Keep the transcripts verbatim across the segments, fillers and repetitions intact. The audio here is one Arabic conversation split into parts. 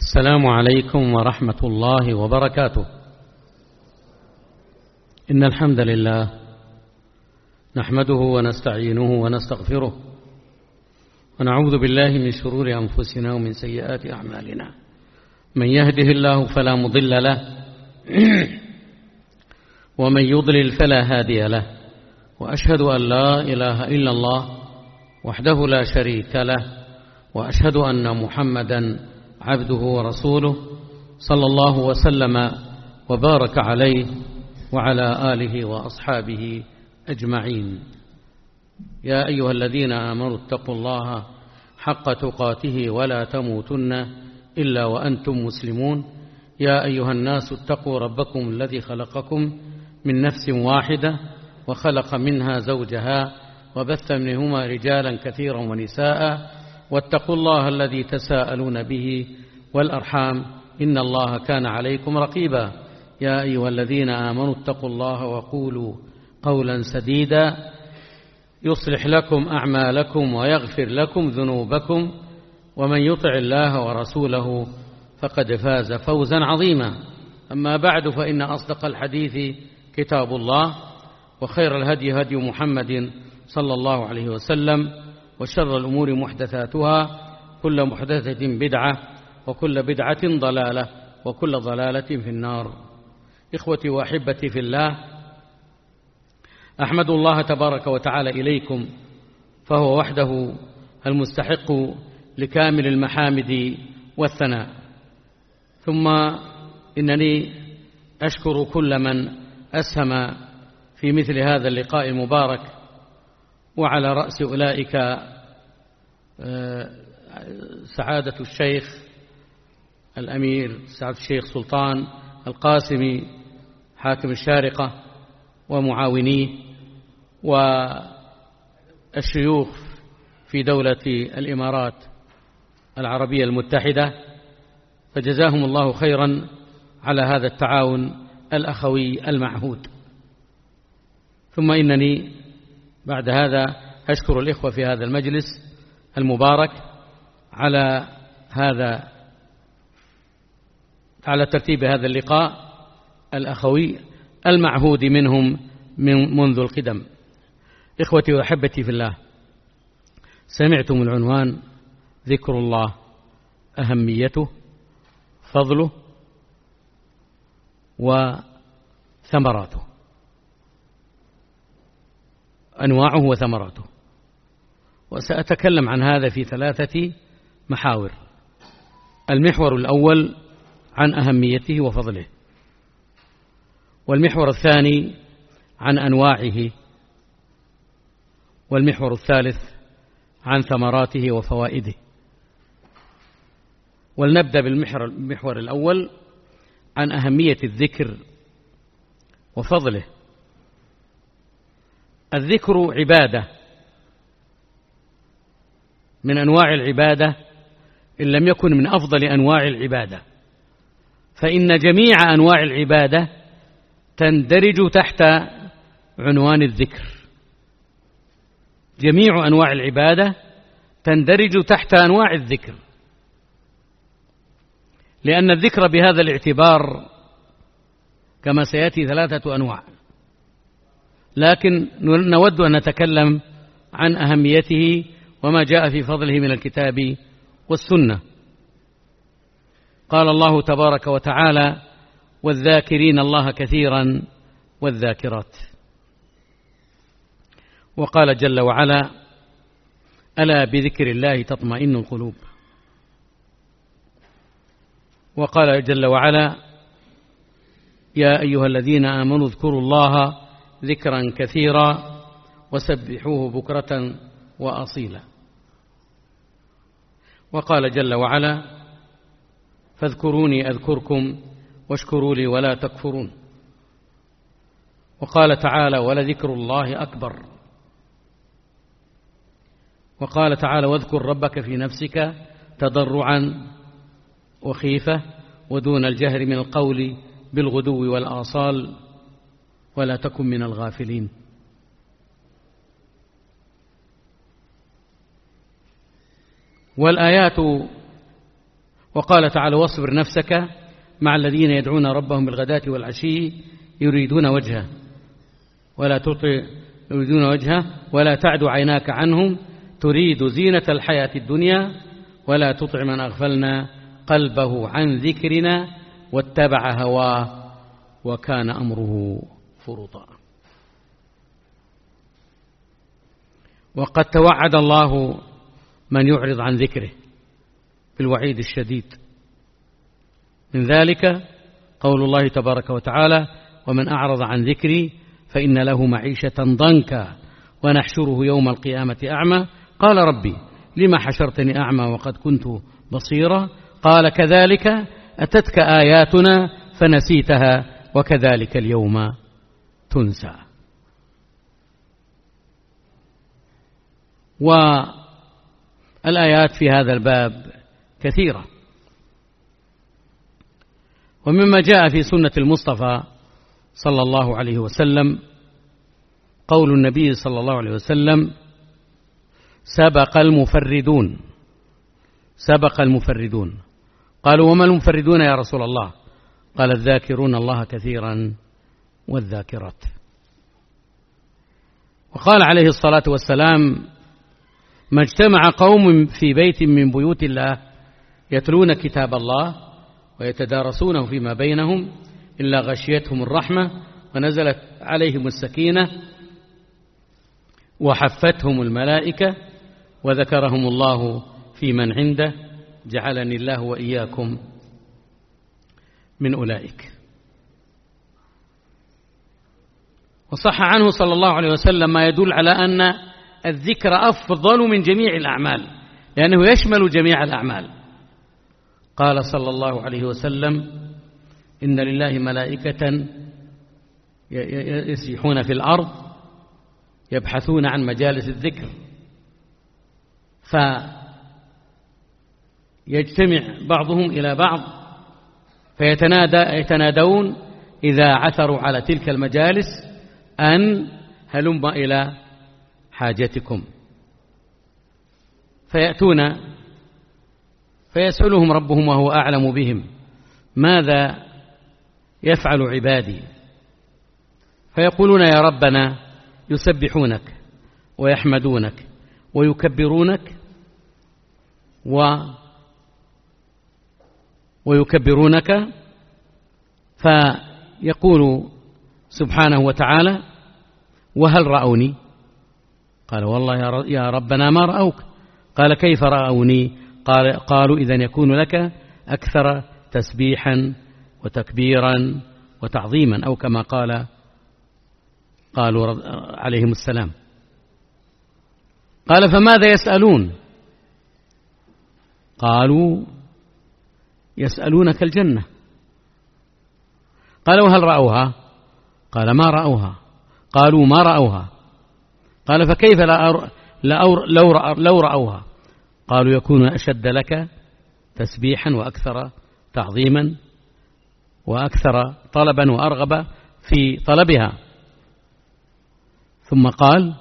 السلام عليكم ورحمة الله وبركاته. إن الحمد لله نحمده ونستعينه ونستغفره ونعوذ بالله من شرور أنفسنا ومن سيئات أعمالنا. من يهده الله فلا مضل له ومن يضلل فلا هادي له، وأشهد أن لا إله إلا الله وحده لا شريك له، وأشهد أن محمدا عبده ورسوله صلى الله وسلم وبارك عليه وعلى آله وأصحابه أجمعين. يا أيها الذين آمنوا اتقوا الله حق تقاته ولا تموتن إلا وأنتم مسلمون. يا أيها الناس اتقوا ربكم الذي خلقكم من نفس واحدة وخلق منها زوجها وبث منهما رجالا كثيرا ونساء، واتقوا الله الذي تساءلون به والأرحام إن الله كان عليكم رقيبا. يا أيها الذين آمنوا اتقوا الله وقولوا قولا سديدا يصلح لكم أعمالكم ويغفر لكم ذنوبكم، ومن يطع الله ورسوله فقد فاز فوزا عظيما. أما بعد، فإن أصدق الحديث كتاب الله، وخير الهدي هدي محمد صلى الله عليه وسلم، وشر الأمور محدثاتها، كل محدثة بدعة وكل بدعة ضلالة وكل ضلالة في النار. إخوتي وأحبتي في الله، أحمد الله تبارك وتعالى إليكم، فهو وحده المستحق لكامل المحامد والثناء. ثم إنني أشكر كل من أسهم في مثل هذا اللقاء المبارك، وعلى رأس أولئك سعادة الشيخ الأمير سعادة الشيخ سلطان القاسمي حاكم الشارقة ومعاونيه، والشيوخ في دولة الإمارات العربية المتحدة، فجزاهم الله خيرا على هذا التعاون الأخوي المعهود. ثم إنني بعد هذا أشكر الإخوة في هذا المجلس المبارك على هذا على ترتيب هذا اللقاء الأخوي المعهود منهم من منذ القدم. إخوتي وأحبتي في الله، سمعتم العنوان: ذكر الله، أهميته، فضله، وثمراته، أنواعه وثمراته. وسأتكلم عن هذا في ثلاثة محاور. المحور الأول عن أهميته وفضله، والمحور الثاني عن أنواعه، والمحور الثالث عن ثمراته وفوائده. ولنبدأ بالمحور الأول عن أهمية الذكر وفضله. الذكر عبادة من أنواع العبادة، إن لم يكن من أفضل أنواع العبادة، فإن جميع أنواع العبادة تندرج تحت عنوان الذكر. جميع أنواع العبادة تندرج تحت أنواع الذكر، لأن الذكر بهذا الاعتبار كما سيأتي ثلاثة أنواع، لكن نود أن نتكلم عن أهميته وما جاء في فضله من الكتاب والسنة. قال الله تبارك وتعالى: والذاكرين الله كثيرا والذاكرات. وقال جل وعلا: ألا بذكر الله تطمئن القلوب. وقال جل وعلا: يا أيها الذين آمنوا اذكروا الله ذكرا كثيرا وسبحوه بكرة وأصيلا. وقال جل وعلا: فاذكروني أذكركم واشكروا لي ولا تكفرون. وقال تعالى: ولذكر الله أكبر. وقال تعالى: واذكر ربك في نفسك تضرعا وخيفة ودون الجهر من القول بالغدو والآصال ولا تكن من الغافلين. والآيات وقال تعالى واصبر نفسك مع الذين يدعون ربهم بالغداة والعشي يريدون وجهه ولا تطع يريدون وجهه ولا تعد عيناك عنهم تريد زينة الحياة الدنيا ولا تطع من أغفلنا قلبه عن ذكرنا واتبع هواه وكان أمره فرطا. وقد توعد الله من يعرض عن ذكره بالوعيد الشديد، من ذلك قول الله تبارك وتعالى ومن أعرض عن ذكري فإن له معيشة ضنكا ونحشره يوم القيامة أعمى قال ربي لما حشرتني أعمى وقد كنت بصيرا قال كذلك أتتك آياتنا فنسيتها وكذلك اليوم تنسى. والآيات في هذا الباب كثيرة، ومما جاء في سنة المصطفى صلى الله عليه وسلم قول النبي صلى الله عليه وسلم سبق المفردون سبق المفردون قالوا وما المفردون يا رسول الله؟ قال الذاكرون الله كثيرا والذاكرات. وقال عليه الصلاة والسلام ما اجتمع قوم في بيت من بيوت الله يتلون كتاب الله ويتدارسونه فيما بينهم إلا غشيتهم الرحمة ونزلت عليهم السكينة وحفتهم الملائكة وذكرهم الله في من عنده جعلني الله وإياكم من أولئك. وصح عنه صلى الله عليه وسلم ما يدل على أن الذكر أفضل من جميع الأعمال لأنه يشمل جميع الأعمال. قال صلى الله عليه وسلم إن لله ملائكة يسيحون في الأرض يبحثون عن مجالس الذكر فيجتمع بعضهم إلى بعض فيتنادى يتنادون إذا عثروا على تلك المجالس أن هلم إلى حاجتكم، فيأتون فيسألهم ربهم وهو أعلم بهم ماذا يفعل عبادي فيقولون يا ربنا يسبحونك ويحمدونك ويكبرونك و ويكبرونك فيقول سبحانه وتعالى وهل رأوني؟ قال والله يا ربنا ما رأوك. قال كيف رأوني؟ قال قالوا إذن يكون لك أكثر تسبيحا وتكبيرا وتعظيما أو كما قال قالوا عليهم السلام. قال فماذا يسألون؟ قالوا يسألونك الجنة. قال وهل رأوها؟ قال ما رأوها. قالوا ما رأوها. قال فكيف لو رأوها؟ قالوا يكون أشد لك تسبيحا وأكثر تعظيما وأكثر طلبا وأرغب في طلبها. ثم قال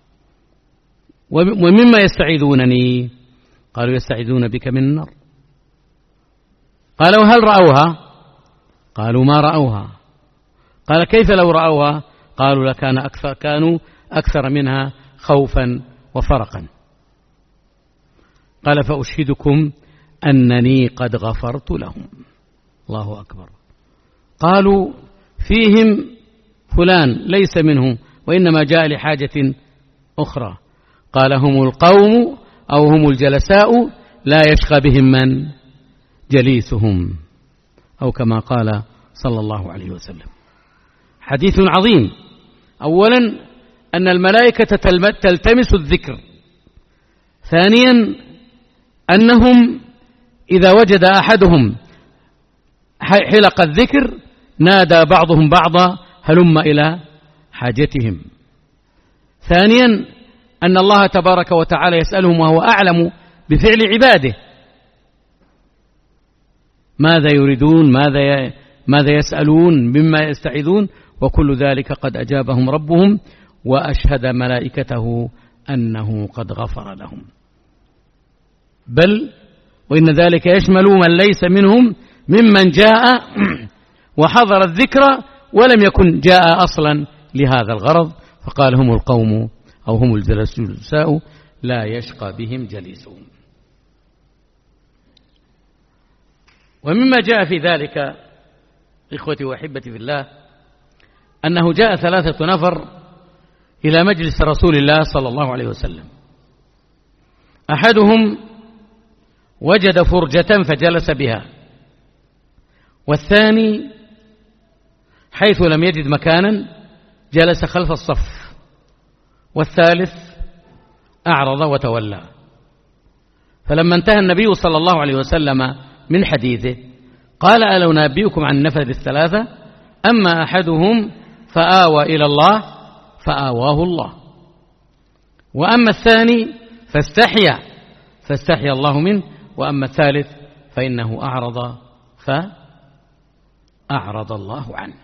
ومما يستعيذونني؟ قالوا يستعيذون بك من النار. قال وهل رأوها؟ قالوا ما رأوها. قال كيف لو رأوها؟ قالوا لكان أكثر كانوا أكثر منها خوفا وفرقا. قال فأشهدكم أنني قد غفرت لهم. الله أكبر. قالوا فيهم فلان ليس منهم وإنما جاء لحاجة أخرى. قال هم القوم أو هم الجلساء لا يشقى بهم من جليسهم أو كما قال صلى الله عليه وسلم. حديث عظيم. أولا أن الملائكة تلتمس الذكر. ثانيا أنهم إذا وجد أحدهم حلق الذكر نادى بعضهم بعضا هلم إلى حاجتهم. ثانيا أن الله تبارك وتعالى يسألهم وهو أعلم بفعل عباده ماذا يريدون ماذا ماذا يسألون مما يستعيذون وكل ذلك قد أجابهم ربهم وأشهد ملائكته أنه قد غفر لهم. بل وإن ذلك يشمل من ليس منهم ممن جاء وحضر الذكر ولم يكن جاء أصلا لهذا الغرض، فقال هم القوم أو هم الجلساء لا يشقى بهم جليسهم. ومما جاء في ذلك إخوتي وأحبتي في الله أنه جاء ثلاثة نفر إلى مجلس رسول الله صلى الله عليه وسلم، أحدهم وجد فرجة فجلس بها، والثاني حيث لم يجد مكانا جلس خلف الصف، والثالث أعرض وتولى. فلما انتهى النبي صلى الله عليه وسلم من حديثه قال ألا أنبئكم عن النفر الثلاثة؟ أما أحدهم فآوى إلى الله فآواه الله، وأما الثاني فاستحيا فاستحيا الله منه، وأما الثالث فإنه أعرض فأعرض الله عنه.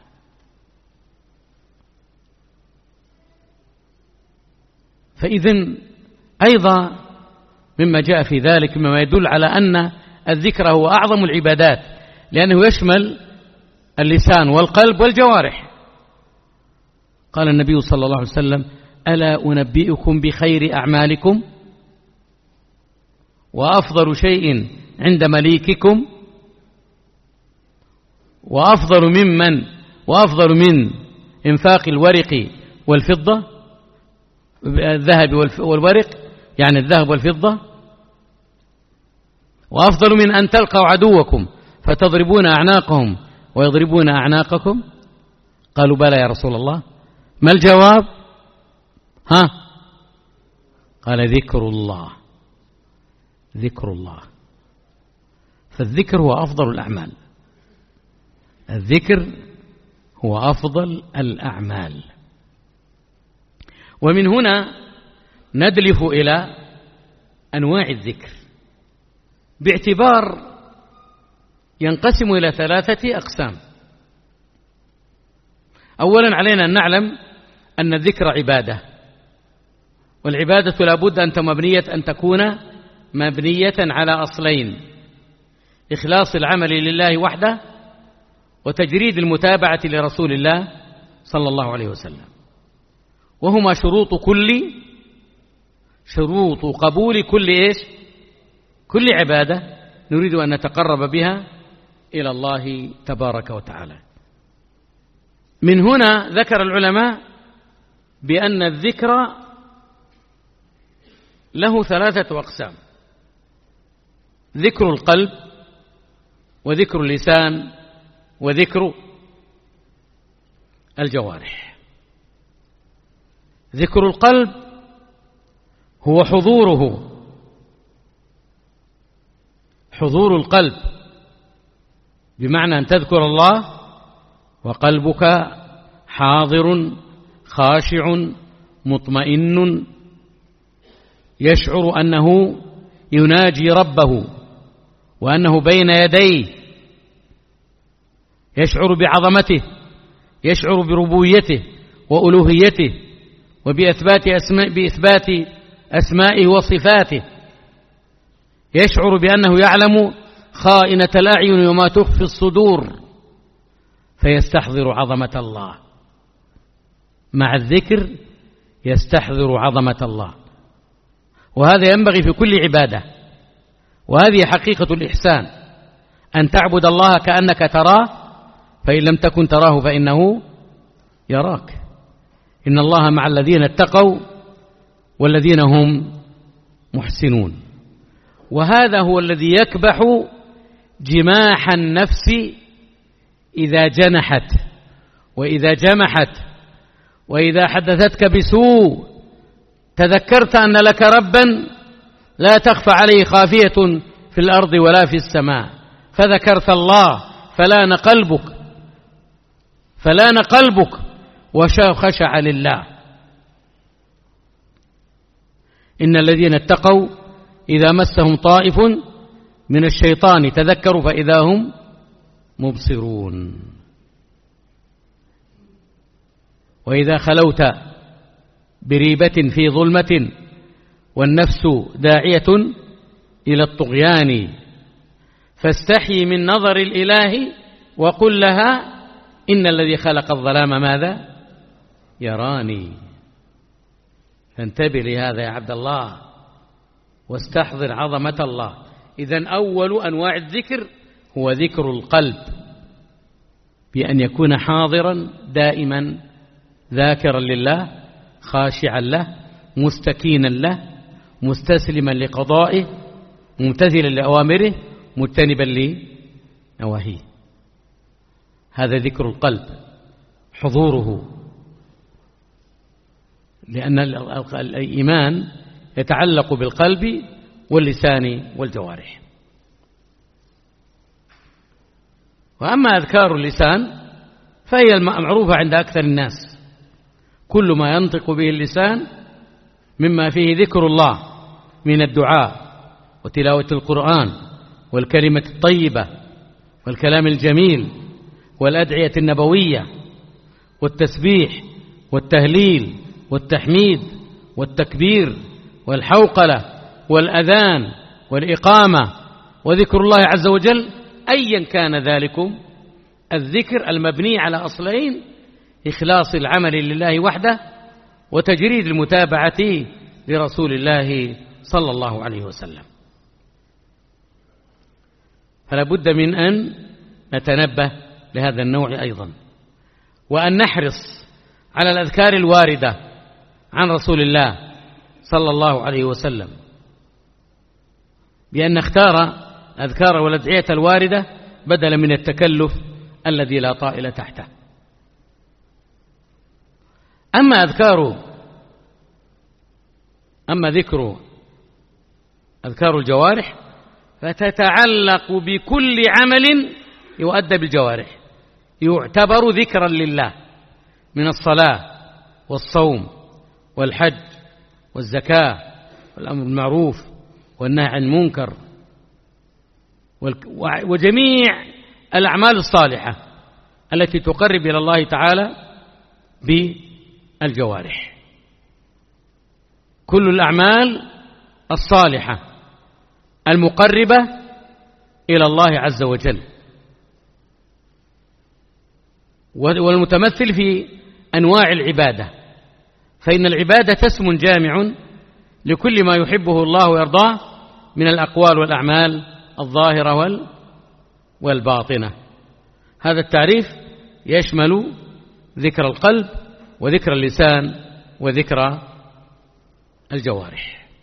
فإذن أيضا مما جاء في ذلك مما يدل على أن الذكر هو أعظم العبادات، لأنه يشمل اللسان والقلب والجوارح. قال النبي صلى الله عليه وسلم ألا أنبئكم بخير أعمالكم وأفضل شيء عند مليككم وأفضل ممن وأفضل من إنفاق الورق والفضة، الذهب والورق يعني الذهب والفضة، وأفضل من أن تلقوا عدوكم فتضربون أعناقهم ويضربون أعناقكم. قالوا بلى يا رسول الله. ما الجواب؟ ها قال ذكر الله. ذكر الله. فالذكر هو أفضل الأعمال، الذكر هو أفضل الأعمال. ومن هنا ندلف إلى أنواع الذكر باعتبار ينقسم إلى ثلاثة أقسام. أولا علينا أن نعلم أن الذكر عبادة، والعبادة لابد أن مبنية أن تكون مبنية على أصلين: إخلاص العمل لله وحده، وتجريد المتابعة لرسول الله صلى الله عليه وسلم، وهما شروط كل شروط قبول كل إيش كل عبادة نريد أن نتقرب بها إلى الله تبارك وتعالى. من هنا ذكر العلماء بأن الذكر له ثلاثة أقسام: ذكر القلب، وذكر اللسان، وذكر الجوارح. ذكر القلب هو حضوره حضور القلب، بمعنى أن تذكر الله وقلبك حاضر خاشع مطمئن يشعر أنه يناجي ربه وأنه بين يديه، يشعر بعظمته، يشعر بربوبيته وألوهيته وبإثبات أسماء بإثبات أسمائه وصفاته، يشعر بأنه يعلم خائنة الأعين وما تخفي الصدور، فيستحضر عظمة الله. مع الذكر يستحضر عظمة الله، وهذا ينبغي في كل عبادة، وهذه حقيقة الإحسان، أن تعبد الله كأنك تراه، فإن لم تكن تراه فإنه يراك. إن الله مع الذين اتقوا والذين هم محسنون. وهذا هو الذي يكبح جماح النفس إذا جنحت وإذا جمحت وإذا حدثتك بسوء تذكرت أن لك ربا لا تخفى عليه خافية في الأرض ولا في السماء، فذكرت الله فلان قلبك فلان قلبك وخشع لله. إن الذين اتقوا إذا مسهم طائف من الشيطان تذكروا فإذا هم مبصرون. وإذا خلوت بريبة في ظلمة والنفس داعية إلى الطغيان فاستحي من نظر الإله وقل لها إن الذي خلق الظلام ماذا؟ يراني. فانتبه لهذا يا عبد الله واستحضر عظمة الله. إذن أول أنواع الذكر هو ذكر القلب، بأن يكون حاضرا دائما ذاكرا لله، خاشعا له، مستكينا له، مستسلما لقضائه، ممتثلا لأوامره، مجتنبا لنواهيه. هذا ذكر القلب، حضوره، لأن الإيمان يتعلق بالقلب واللسان والجوارح. وأما أذكار اللسان فهي المعروفة عند أكثر الناس، كل ما ينطق به اللسان مما فيه ذكر الله من الدعاء وتلاوة القرآن والكلمة الطيبة والكلام الجميل والأدعية النبوية والتسبيح والتهليل والتحميد والتكبير والحوقلة والأذان والإقامة وذكر الله عز وجل، أيا كان ذلكم الذكر المبني على أصلين: إخلاص العمل لله وحده، وتجريد المتابعة لرسول الله صلى الله عليه وسلم. فلا بد من أن نتنبه لهذا النوع أيضا، وأن نحرص على الأذكار الواردة عن رسول الله صلى الله عليه وسلم، بأن نختار أذكار والأدعية الواردة بدلا من التكلف الذي لا طائل تحته. أما أذكار أما ذكر أذكار الجوارح فتتعلق بكل عمل يؤدى بالجوارح، يعتبر ذكرا لله، من الصلاة والصوم والحج والزكاة والأمر بالمعروف والنهي عن المنكر وجميع الأعمال الصالحة التي تقرب إلى الله تعالى بالجوارح. كل الأعمال الصالحة المقربة إلى الله عز وجل، والمتمثل في أنواع العبادة، فإن العبادة اسم جامع لكل ما يحبه الله ويرضاه من الأقوال والأعمال الظاهرة والباطنة. هذا التعريف يشمل ذكر القلب وذكر اللسان وذكر الجوارح.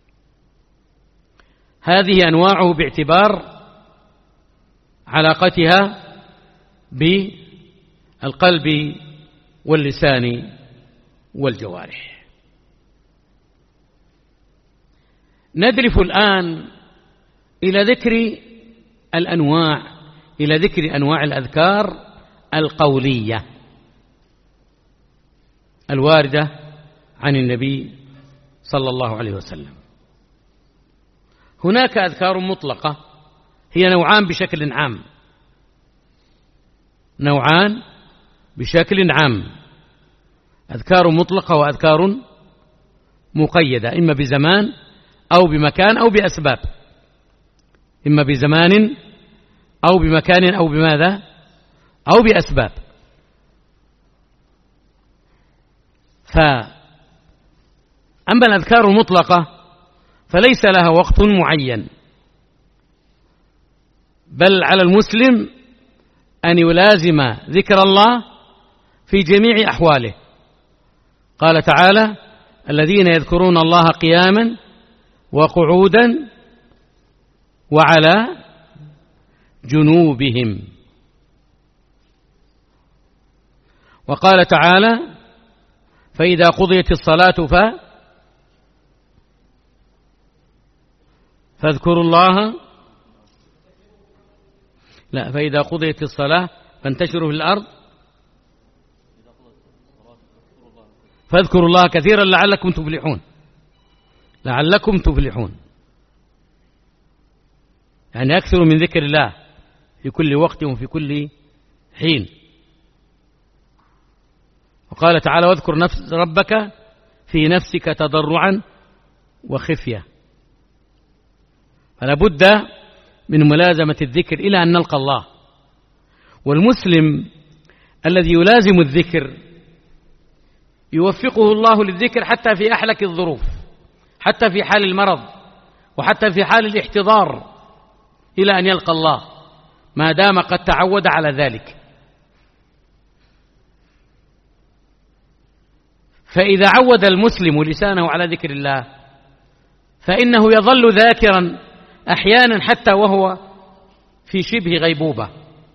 هذه أنواعه باعتبار علاقتها بالقلب واللسان والجوارح. ندرف الآن إلى ذكر الأنواع إلى ذكر أنواع الأذكار القولية الواردة عن النبي صلى الله عليه وسلم. هناك أذكار مطلقة، هي نوعان بشكل عام، نوعان بشكل عام، أذكار مطلقة وأذكار مقيدة، إما بزمان أو بمكان أو بأسباب، إما بزمان أو بمكان أو بماذا أو بأسباب. فأما الأذكار المطلقة فليس لها وقت معين، بل على المسلم أن يلازم ذكر الله في جميع أحواله. قال تعالى: الذين يذكرون الله قياما وقعودا وعلى جنوبهم. وقال تعالى: فإذا قضيت الصلاة ف فاذكروا الله لا فإذا قضيت الصلاة فانتشروا في الأرض فاذكروا الله كثيرا لعلكم تفلحون. لعلكم تفلحون يعني أكثروا من ذكر الله في كل وقت وفي كل حين. وقال تعالى: واذكر نفس ربك في نفسك تضرعا وخفية. فلا بد من ملازمة الذكر إلى أن نلقى الله. والمسلم الذي يلازم الذكر يوفقه الله للذكر حتى في أحلك الظروف، حتى في حال المرض، وحتى في حال الاحتضار، إلى أن يلقى الله، ما دام قد تعود على ذلك. فإذا عود المسلم لسانه على ذكر الله فإنه يظل ذاكرا أحيانا حتى وهو في شبه غيبوبة.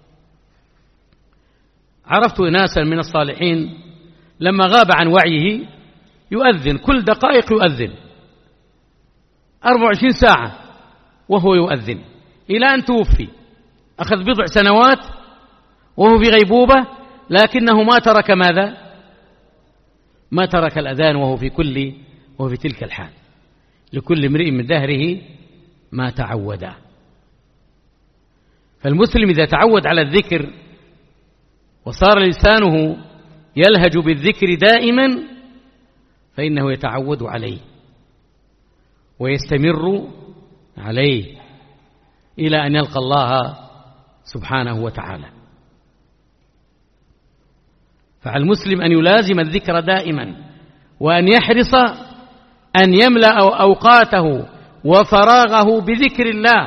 عرفت ناسا من الصالحين لما غاب عن وعيه يؤذن كل دقائق، يؤذن أربع وعشرين ساعة وهو يؤذن إلى أن توفي. أخذ بضع سنوات وهو في غيبوبة، لكنه ما ترك ماذا؟ ما ترك الأذان وهو في كل وهو في تلك الحال. لكل امرئ من دهره ما تعود. فالمسلم إذا تعود على الذكر وصار لسانه يلهج بالذكر دائما فإنه يتعود عليه ويستمر عليه إلى أن يلقى الله سبحانه وتعالى. فعلى المسلم أن يلازم الذكر دائما، وأن يحرص أن يملأ أوقاته وفراغه بذكر الله،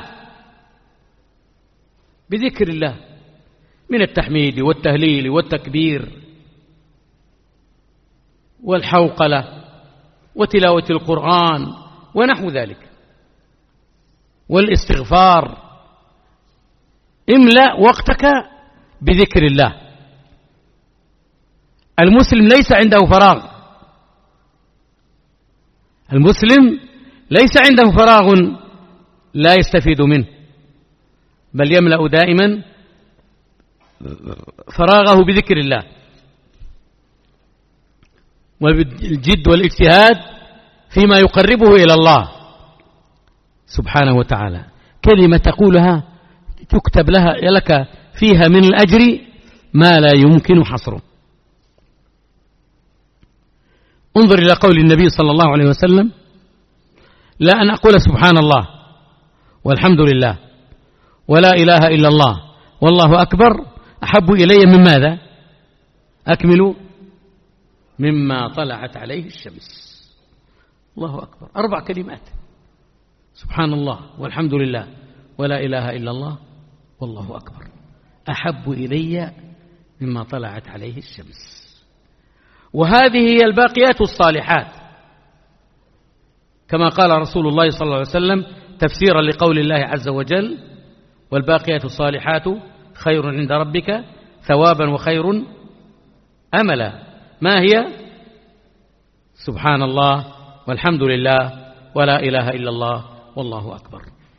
بذكر الله من التحميد والتهليل والتكبير والحوقلة وتلاوة القرآن ونحو ذلك والاستغفار. املأ وقتك بذكر الله. المسلم ليس عنده فراغ، المسلم ليس عنده فراغ لا يستفيد منه، بل يملأ دائما فراغه بذكر الله والجد والاجتهاد فيما يقربه إلى الله سبحانه وتعالى. كلمة تقولها تكتب لها لك فيها من الأجر ما لا يمكن حصره. انظر إلى قول النبي صلى الله عليه وسلم: لا أن أقول سبحان الله والحمد لله ولا إله إلا الله والله أكبر أحب إلي من ماذا؟ أكملوا مما طلعت عليه الشمس. الله أكبر. أربع كلمات: سبحان الله والحمد لله ولا إله إلا الله والله أكبر أحب إلي مما طلعت عليه الشمس. وهذه هي الباقيات الصالحات، كما قال رسول الله صلى الله عليه وسلم تفسيرا لقول الله عز وجل: والباقيات الصالحات خير عند ربك ثوابا وخير أملا. ما هي؟ سبحان الله والحمد لله ولا إله إلا الله والله أكبر.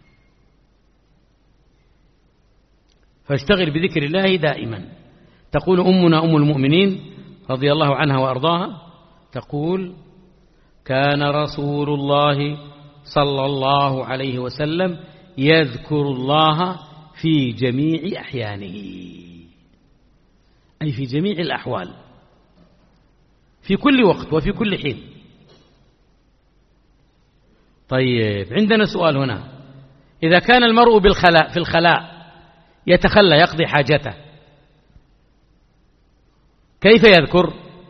فاشتغل بذكر الله دائما. تقول أمنا أم المؤمنين رضي الله عنها وأرضاها، تقول: كان رسول الله صلى الله عليه وسلم يذكر الله في جميع أحيانه، أي في جميع الأحوال، في كل وقت وفي كل حين. طيب، عندنا سؤال هنا: إذا كان المرء بالخلاء في الخلاء يتخلى يقضي حاجته، كيف يذكر؟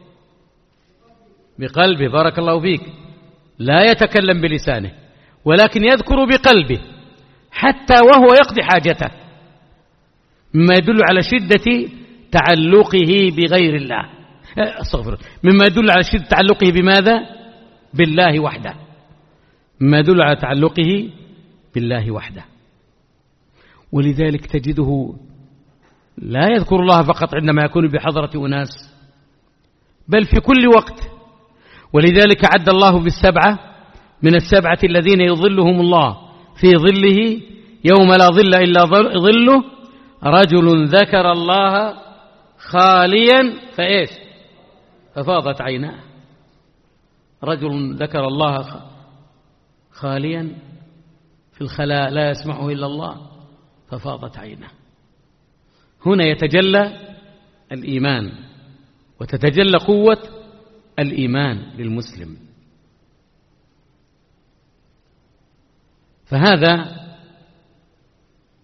بقلبه. بارك الله فيك. لا يتكلم بلسانه، ولكن يذكر بقلبه حتى وهو يقضي حاجته، مما يدل على شدة تعلقه بغير الله. استغفر. مما يدل على شدة تعلقه بماذا؟ بالله وحده. مما يدل على تعلقه بالله وحده. ولذلك تجده لا يذكر الله فقط عندما يكون بحضرة أناس، بل في كل وقت. ولذلك عد الله بالسبعة من السبعة الذين يظلهم الله في ظله يوم لا ظل إلا ظله: رجل ذكر الله خاليا فإيش؟ ففاضت عيناه. رجل ذكر الله خاليا في الخلاء لا يسمعه إلا الله ففاضت عيناه. هنا يتجلى الإيمان وتتجلى قوة الإيمان للمسلم. فهذا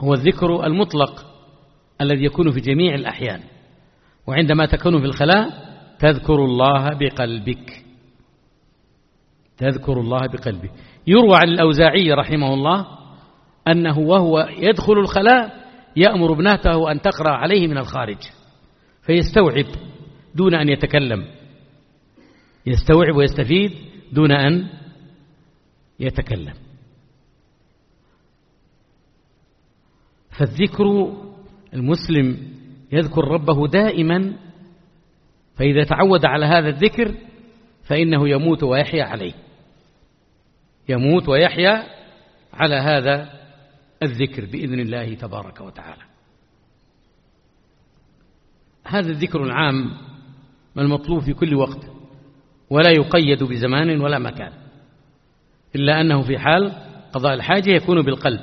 هو الذكر المطلق الذي يكون في جميع الأحيان، وعندما تكون في الخلاء تذكر الله بقلبك، تذكر الله بقلبك. يروى عن الأوزاعي رحمه الله أنه وهو يدخل الخلاء يأمر ابنته أن تقرأ عليه من الخارج فيستوعب دون أن يتكلم، يستوعب ويستفيد دون أن يتكلم. فالذكر المسلم يذكر ربه دائما، فإذا تعود على هذا الذكر فإنه يموت ويحيا عليه، يموت ويحيا على هذا الذكر بإذن الله تبارك وتعالى. هذا الذكر العام المطلوب في كل وقت، ولا يقيد بزمان ولا مكان، إلا أنه في حال قضاء الحاجة يكون بالقلب.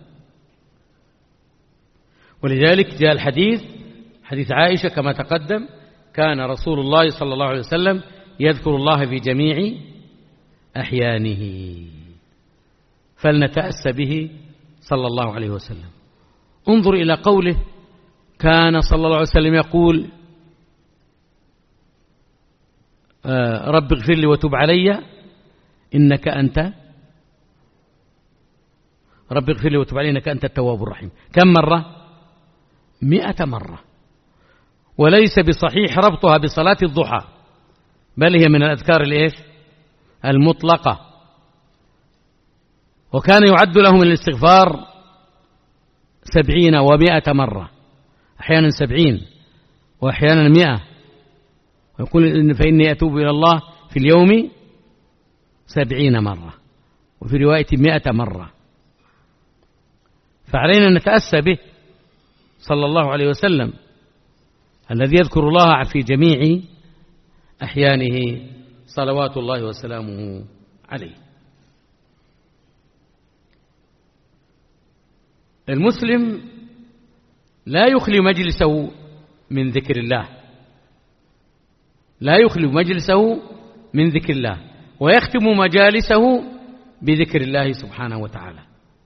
ولذلك جاء الحديث حديث عائشة كما تقدم: كان رسول الله صلى الله عليه وسلم يذكر الله في جميع أحيانه، فلنتأسى به صلى الله عليه وسلم. انظر إلى قوله: كان صلى الله عليه وسلم يقول: آه رب اغفر لي وتب علي إنك أنت رب اغفر لي وتب علي إنك أنت التواب الرحيم. كم مرة؟ مئة مرة. وليس بصحيح ربطها بصلاة الضحى، بل هي من الأذكار الإيش؟ المطلقة. وكان يعد له من الاستغفار سبعين ومائة مرة، أحيانا سبعين وأحيانا مئة، ويقول إن فإني أتوب إلى الله في اليوم سبعين مرة، وفي رواية مئة مرة. فعلينا أن نتأسى به صلى الله عليه وسلم الذي يذكر الله في جميع أحيانه صلوات الله وسلامه عليه. المسلم لا يخلي مجلسه من ذكر الله، لا يخلي مجلسه من ذكر الله، ويختم مجالسه بذكر الله سبحانه وتعالى.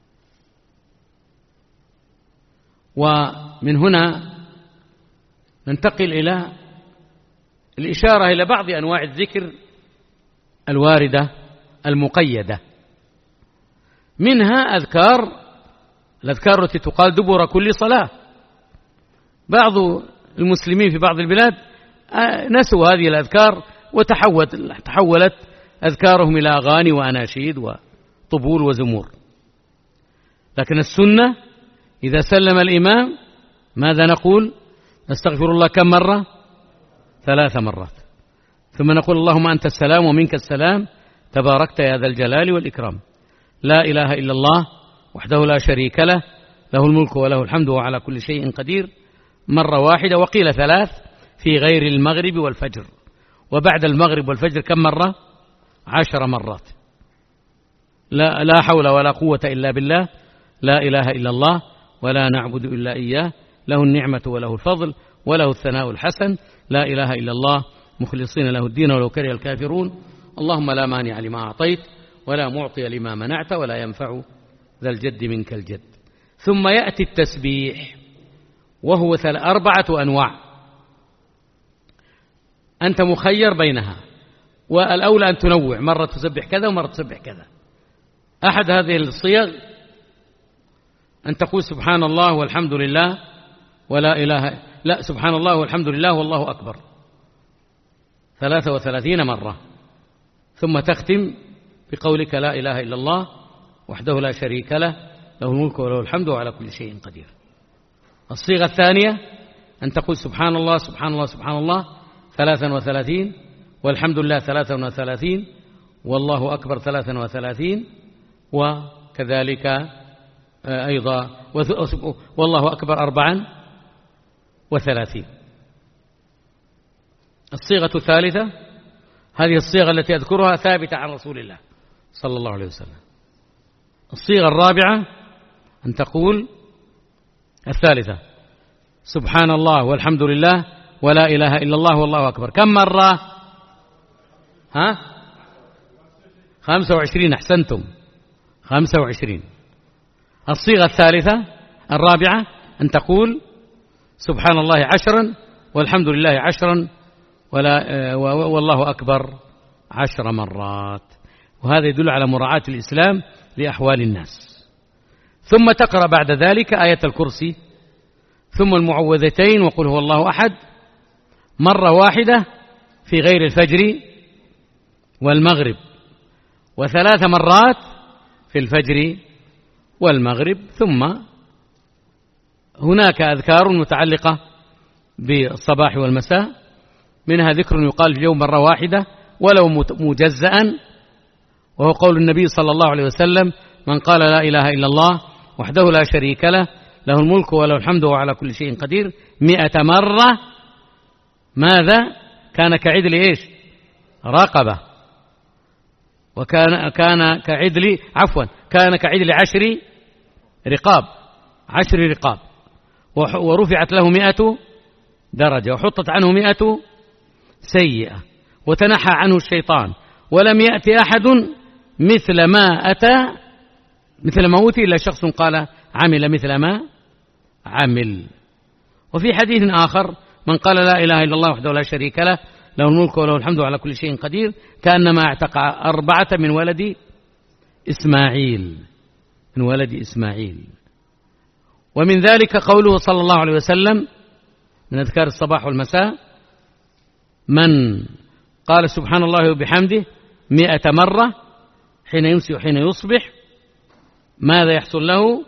ومن هنا ننتقل إلى الإشارة إلى بعض أنواع الذكر الواردة المقيدة، منها أذكار الأذكار التي تقال دبر كل صلاة. بعض المسلمين في بعض البلاد نسوا هذه الأذكار وتحولت تحولت أذكارهم إلى أغاني وأناشيد وطبول وزمور. لكن السنة إذا سلم الإمام ماذا نقول؟ نستغفر الله كم مرة؟ ثلاث مرات، ثم نقول: اللهم أنت السلام ومنك السلام تباركت يا ذا الجلال والإكرام، لا إله إلا الله وحده لا شريك له، له الملك وله الحمد وهو على كل شيء قدير، مرة واحدة. وقيل ثلاث في غير المغرب والفجر، وبعد المغرب والفجر كم مرة؟ عشر مرات. لا, لا حول ولا قوة إلا بالله، لا إله إلا الله ولا نعبد إلا إياه، له النعمة وله الفضل وله الثناء الحسن، لا إله إلا الله مخلصين له الدين ولو كره الكافرون، اللهم لا مانع لما أعطيت ولا معطي لما منعت ولا ينفع ذا الجد منك الجد. ثم يأتي التسبيح، وهو أربعة أنواع، أنت مخير بينها، والأولى أن تنوع، مرة تسبح كذا ومرة تسبح كذا. أحد هذه الصيغ أن تقول سبحان الله والحمد لله ولا إله لا سبحان الله والحمد لله والله أكبر ثلاثة وثلاثين مرة، ثم تختم بقولك لا إله إلا الله وحده لا شريك له، له الملك وله الحمد وعلى كل شيء قدير. الصيغة الثانية أن تقول سبحان الله سبحان الله سبحان الله ثلاثا وثلاثين، والحمد لله ثلاثا وثلاثين، والله أكبر ثلاثا وثلاثين، وكذلك أيضا والله أكبر أربعا وثلاثين. الصيغة الثالثة هذه الصيغة التي أذكرها ثابتة عن رسول الله صلى الله عليه وسلم. الصيغة الرابعة أن تقول الثالثة سبحان الله والحمد لله ولا إله إلا الله والله أكبر كم مرة؟ ها؟ خمسة وعشرين. أحسنتم، خمسة وعشرين. الصيغة الثالثة الرابعة أن تقول سبحان الله عشرا والحمد لله عشرا ولا والله أكبر عشر مرات، وهذا يدل على مراعاة الإسلام لأحوال الناس. ثم تقرأ بعد ذلك آية الكرسي ثم المعوذتين وقل هو الله أحد مرة واحدة في غير الفجر والمغرب، وثلاث مرات في الفجر والمغرب. ثم هناك أذكار متعلقة بالصباح والمساء، منها ذكر يقال في اليوم مرة واحدة ولو مجزأ، وهو قول النبي صلى الله عليه وسلم من قال لا إله إلا الله وحده لا شريك له له الملك وله الحمد وهو على كل شيء قدير مئة مرة ماذا كان كعدل إيش رقبة، وكان كان كعدل عفوا كان كعدل عشر رقاب عشر رقاب، ورفعت له مئة درجة وحطت عنه مئة سيئة وتنحى عنه الشيطان، ولم يأتي أحد مثل ما أتى مثل ما أوتي إلا شخص قال عمل مثل ما عمل. وفي حديث آخر من قال لا إله إلا الله وحده لا شريك له له الملك وله الحمد على كل شيء قدير كأنما اعتق أربعة من ولد إسماعيل من ولد إسماعيل. ومن ذلك قوله صلى الله عليه وسلم من أذكار الصباح والمساء من قال سبحان الله وبحمده مئة مرة حين يمسي وحين يصبح ماذا يحصل له؟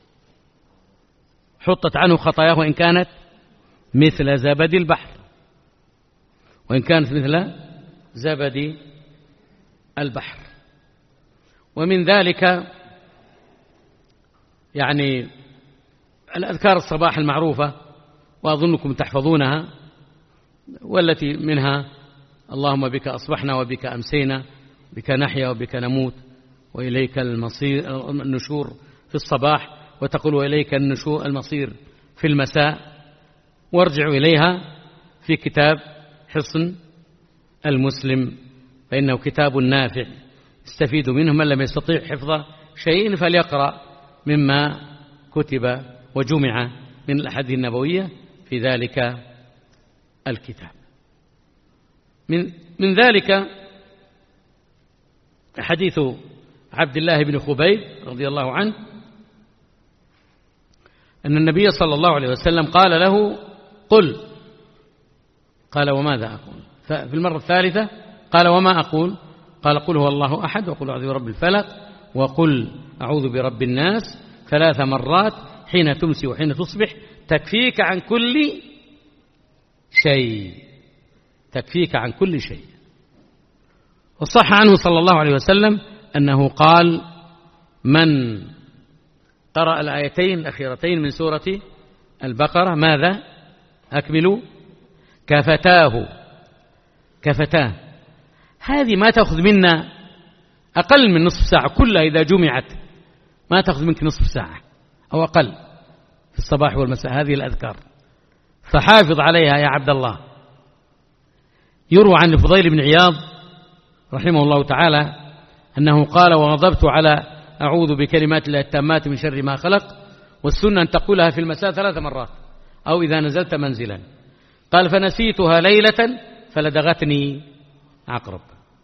حطت عنه خطاياه وإن كانت مثل زبد البحر وإن كانت مثل زبد البحر. ومن ذلك يعني الأذكار الصباح المعروفة وأظنكم تحفظونها، والتي منها اللهم بك أصبحنا وبك أمسينا بك نحيا وبك نموت وإليك المصير النشور في الصباح، وتقول وإليك النشور المصير في المساء، وارجعوا إليها في كتاب حصن المسلم فإنه كتاب نافع يستفيد منه من لم يستطيع حفظ شيء فليقرأ مما كتب وجمع من الأحاديث النبوية في ذلك الكتاب. من من ذلك حديث عبد الله بن خبيب رضي الله عنه أن النبي صلى الله عليه وسلم قال له قل، قال وماذا أقول؟ في المرة الثالثة قال وما أقول؟ قال قل هو الله أحد وقل أعوذ برب الفلق وقل أعوذ برب الناس ثلاث مرات حين تمسي وحين تصبح تكفيك عن كل شيء تكفيك عن كل شيء. وصح عنه صلى الله عليه وسلم أنه قال من قرأ الآيتين الأخيرتين من سورة البقرة ماذا أكملوا كفتاه كفتاه، هذه ما تأخذ منا أقل من نصف ساعة كلها إذا جمعت ما تأخذ منك نصف ساعة أو أقل في الصباح والمساء هذه الأذكار، فحافظ عليها يا عبد الله. يروى عن الفضيل بن عياض رحمه الله تعالى أنه قال وغضبت على أعوذ بكلمات الله التامات من شر ما خلق، والسنة أن تقولها في المساء ثلاث مرات أو إذا نزلت منزلا. قال فنسيتها ليلة فلدغتني عقرب.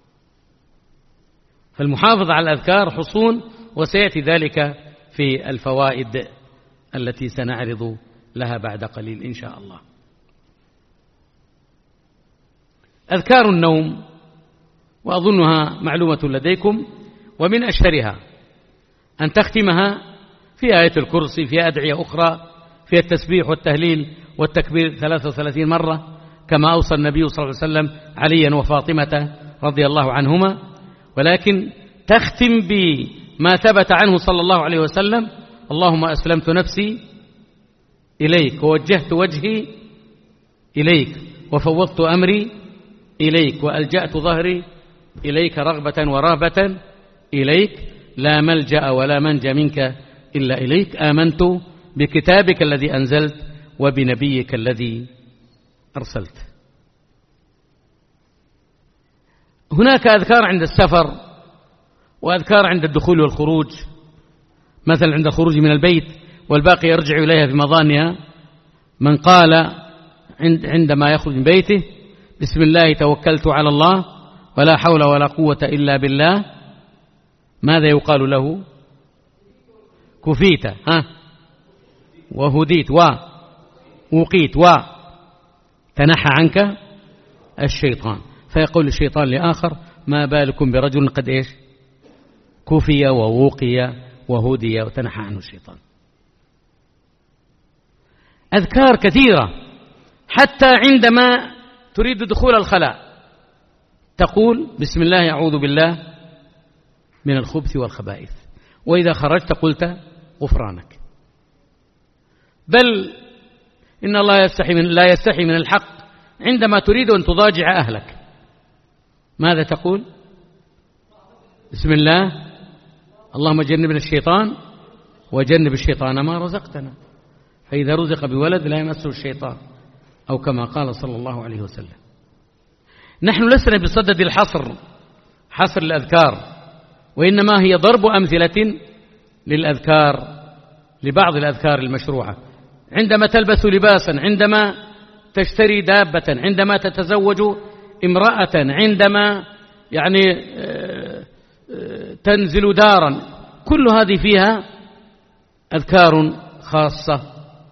فالمحافظة على الأذكار حصون، وسيأتي ذلك في الفوائد التي سنعرض لها بعد قليل إن شاء الله. أذكار النوم وأظنها معلومة لديكم، ومن أشهرها أن تختمها في آية الكرسي في أدعية أخرى في التسبيح والتهليل والتكبير ثلاثة وثلاثين مرة كما أوصى النبي صلى الله عليه وسلم عليا وفاطمة رضي الله عنهما، ولكن تختم بما ثبت عنه صلى الله عليه وسلم اللهم أسلمت نفسي إليك ووجهت وجهي إليك وفوضت أمري إليك وألجأت ظهري إليك رغبة ورهبة إليك لا ملجأ ولا منجى منك إلا إليك آمنت بكتابك الذي أنزلت وبنبيك الذي أرسلت. هناك أذكار عند السفر وأذكار عند الدخول والخروج، مثلا عند الخروج من البيت والباقي يرجع إليها في مظانها. من قال عندما يخرج من بيته بسم الله توكلت على الله ولا حول ولا قوة إلا بالله، ماذا يقال له؟ كفيت ها وهديت ووقيت وتنحى عنك الشيطان. فيقول الشيطان لآخر ما بالكم برجل قد إيش كفي ووقي وهدي وتنحى عنه الشيطان. أذكار كثيرة، حتى عندما تريد دخول الخلاء تقول بسم الله أعوذ بالله من الخبث والخبائث، وإذا خرجت قلت غفرانك. بل إن الله يستحي من لا يستحي من الحق عندما تريد أن تضاجع أهلك ماذا تقول؟ بسم الله اللهم جنبنا الشيطان وجنب الشيطان ما رزقتنا، فإذا رزق بولد لا يمسه الشيطان، أو كما قال صلى الله عليه وسلم. نحن لسنا بصدد الحصر حصر الأذكار، وإنما هي ضرب أمثلة للأذكار، لبعض الأذكار المشروعة. عندما تلبس لباسا، عندما تشتري دابة، عندما تتزوج امرأة، عندما يعني تنزل دارا، كل هذه فيها أذكار خاصة.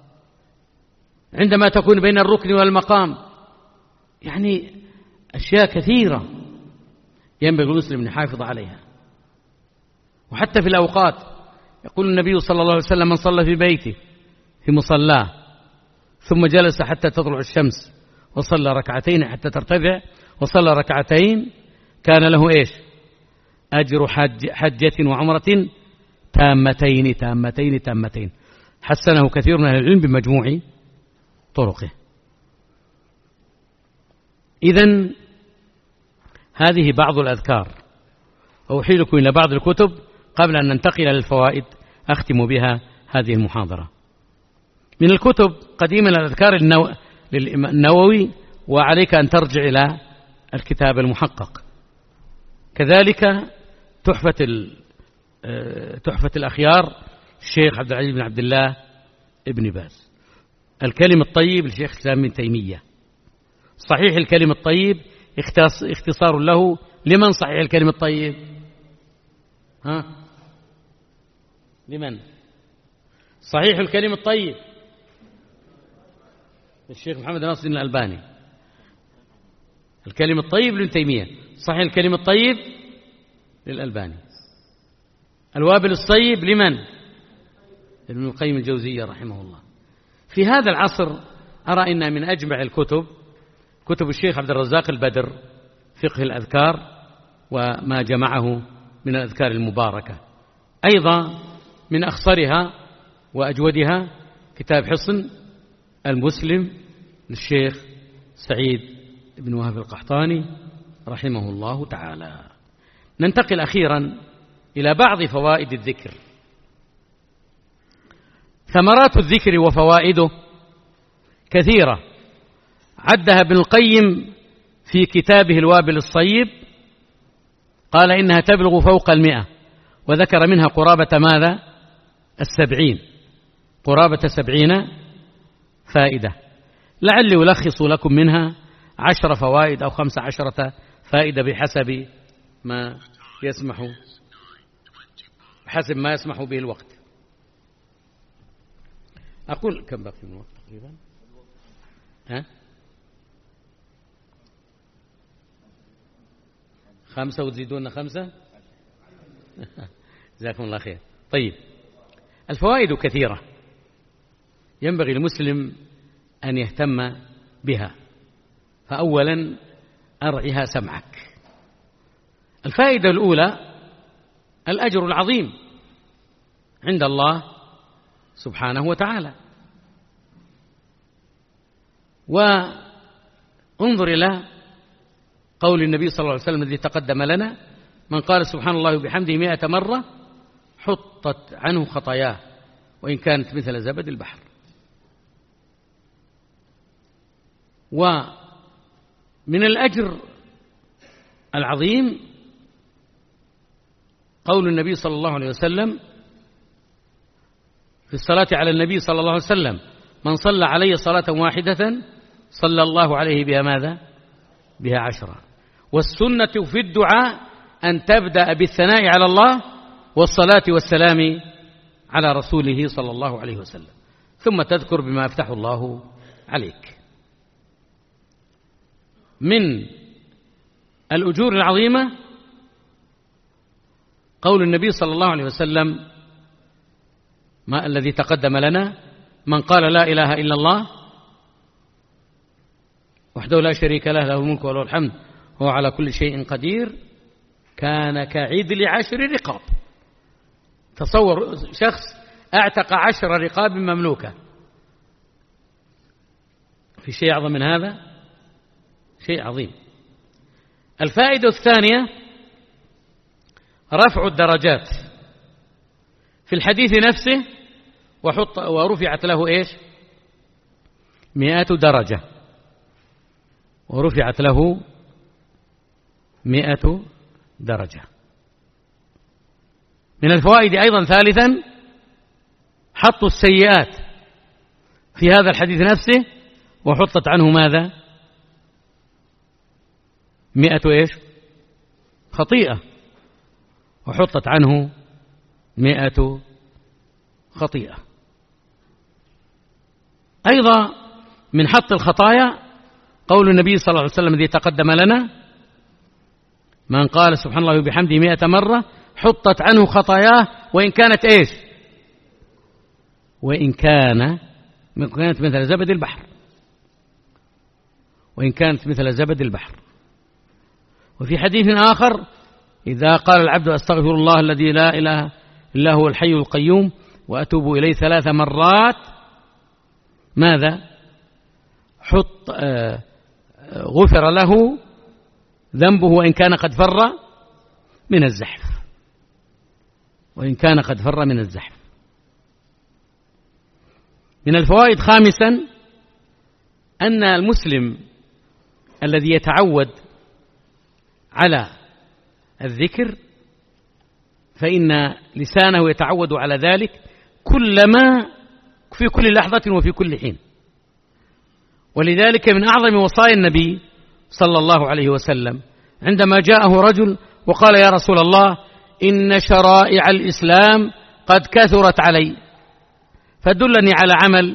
عندما تكون بين الركن والمقام، يعني أشياء كثيرة ينبغي المسلم أن يحافظ عليها. وحتى في الأوقات يقول النبي صلى الله عليه وسلم من صلى في بيته في مصلاه ثم جلس حتى تطلع الشمس وصلى ركعتين حتى ترتفع وصلى ركعتين كان له إيش أجر حج حجة وعمرة تامتين تامتين تامتين. حسنه كثير من أهل العلم بمجموع طرقه. إذن هذه بعض الأذكار، وأحيلكم إلى بعض الكتب قبل أن ننتقل للفوائد أختم بها هذه المحاضرة. من الكتب قديما الأذكار النووي، وعليك أن ترجع إلى الكتاب المحقق. كذلك تحفة تحفة الأخيار الشيخ عبد العزيز بن عبد الله ابن باز. الكلم الطيب للشيخ الإسلام بن تيمية. صحيح الكلم الطيب اختصار له. لمن صحيح الكلم الطيب؟ ها لمن صحيح الكلم الطيب؟ الشيخ محمد ناصر الألباني. الكلم الطيب لابن تيمية، صحيح الكلم الطيب للألباني. الوابل الصيب لمن؟ ابن القيم الجوزية رحمه الله. في هذا العصر أرى إنها من أجمع الكتب كتب الشيخ عبد الرزاق البدر فقه الأذكار وما جمعه من الأذكار المباركة. أيضا من أخصرها وأجودها كتاب حصن المسلم للشيخ سعيد بن وهب القحطاني رحمه الله تعالى. ننتقل أخيرا إلى بعض فوائد الذكر. ثمرات الذكر وفوائده كثيرة، عدها ابن القيم في كتابه الوابل الصيب، قال إنها تبلغ فوق المئة، وذكر منها قرابة ماذا؟ السبعين، قرابة سبعين فائدة. لعلي ألخص لكم منها عشر فوائد أو خمس عشرة فائدة بحسب ما يسمح بحسب ما يسمح به الوقت. أقول كم بقي من الوقت تقريبا؟ ها؟ خمسة وتزيدون خمسة؟ جزاكم الله خير. طيب، الفوائد كثيرة ينبغي المسلم أن يهتم بها. فأولا أرعها سمعك. الفائدة الأولى الأجر العظيم عند الله سبحانه وتعالى. وانظر إلى قول النبي صلى الله عليه وسلم الذي تقدم لنا: من قال سبحان الله وبحمده مئة مرة حطت عنه خطاياه وإن كانت مثل زبد البحر. ومن الأجر العظيم قول النبي صلى الله عليه وسلم في الصلاة على النبي صلى الله عليه وسلم: من صلى علي صلاة واحدة صلى الله عليه بها ماذا؟ بها عشرة. والسنة في الدعاء أن تبدأ بالثناء على الله والصلاة والسلام على رسوله صلى الله عليه وسلم، ثم تذكر بما يفتح الله عليك. من الأجور العظيمة قول النبي صلى الله عليه وسلم ما الذي تقدم لنا: من قال لا إله إلا الله وحده لا شريك له له الملك وله الحمد هو على كل شيء قدير كان كعدل عشر رقاب. تصور شخص اعتق عشر رقاب مملوكة، في شيء أعظم من هذا؟ شيء عظيم. الفائدة الثانية رفع الدرجات في الحديث نفسه، وحط ورفعت له إيش؟ مئة درجة، ورفعت له مئة درجة. من الفوائد أيضا ثالثا حط السيئات في هذا الحديث نفسه، وحطت عنه ماذا؟ مئة إيش؟ خطيئة، وحطت عنه مئة خطيئة. أيضا من حط الخطايا قول النبي صلى الله عليه وسلم الذي تقدم لنا: من قال سبحان الله وبحمده مئة مرة حطت عنه خطاياه وإن كانت إيش؟ وإن كان كانت مثل زبد البحر، وإن كانت مثل زبد البحر. وفي حديث آخر: إذا قال العبد أستغفر الله الذي لا إله إلا هو الحي القيوم وأتوب إليه ثلاث مرات ماذا؟ حط آه غفر له ذنبه وإن كان قد فر من الزحف، وإن كان قد فر من الزحف. من الفوائد خامسا أن المسلم الذي يتعود على الذكر فإن لسانه يتعود على ذلك كلما في كل لحظة وفي كل حين. ولذلك من أعظم وصايا النبي صلى الله عليه وسلم عندما جاءه رجل وقال: يا رسول الله إن شرائع الإسلام قد كثرت علي فدلني على عمل